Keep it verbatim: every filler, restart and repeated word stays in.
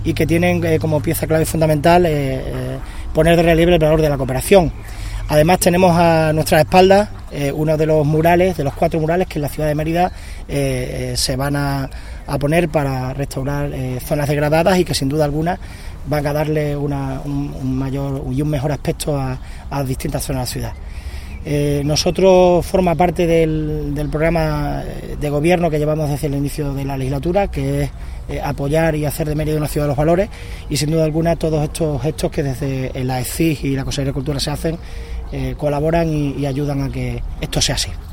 y que tienen eh, como pieza clave fundamental eh, eh, poner de relieve el valor de la cooperación. Además tenemos a nuestras espaldas eh, uno de los murales, de los cuatro murales que en la ciudad de Mérida eh, eh, se van a, a poner para restaurar eh, zonas degradadas y que sin duda alguna van a darle una, un, un mayor y un mejor aspecto a, a distintas zonas de la ciudad. Eh, nosotros forma parte del, del programa de gobierno que llevamos desde el inicio de la legislatura, que es eh, apoyar y hacer de Mérida una ciudad de los valores, y sin duda alguna todos estos gestos que desde la E C I y la Consejería de Cultura se hacen eh, colaboran y, y ayudan a que esto sea así.